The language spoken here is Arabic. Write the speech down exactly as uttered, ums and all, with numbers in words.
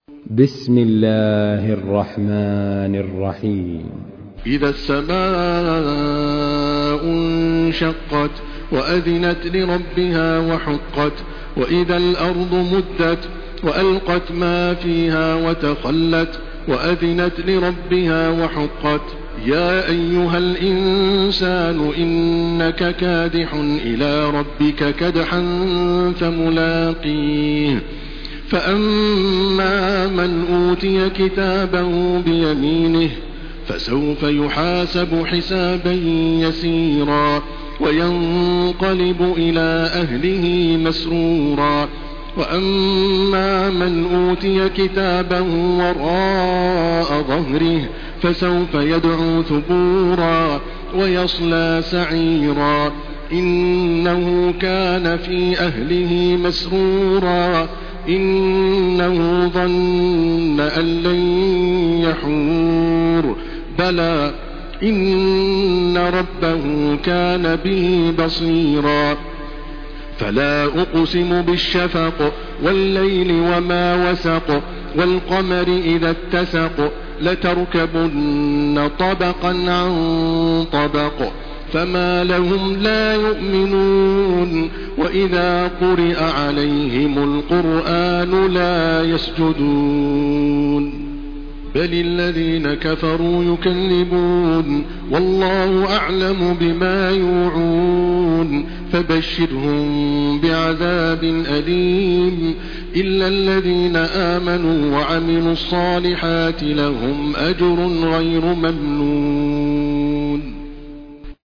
بسم الله الرحمن الرحيم. إذا السماء انشقت وأذنت لربها وحقت وإذا الأرض مدت وألقت ما فيها وتخلت وأذنت لربها وحقت يا أيها الإنسان إنك كادح إلى ربك كدحا فملاقيه فأما من أوتي كتابه بيمينه فسوف يحاسب حسابا يسيرا وينقلب إلى أهله مسرورا وأما من أوتي كتابه وراء ظهره فسوف يدعو ثبورا ويصلى سعيرا إنه كان في أهله مسرورا إنه ظن أن لن يحور بلى إن ربه كان به بصيرا فلا أقسم بالشفق والليل وما وسق والقمر إذا اتسق لتركبن طبقا عن طبق فما لهم لا يؤمنون وإذا قرئ عليهم القرآن لا يسجدون بل الذين كفروا يكذبون والله أعلم بما يوعون فبشرهم بعذاب أليم إلا الذين آمنوا وعملوا الصالحات لهم أجر غير ممنون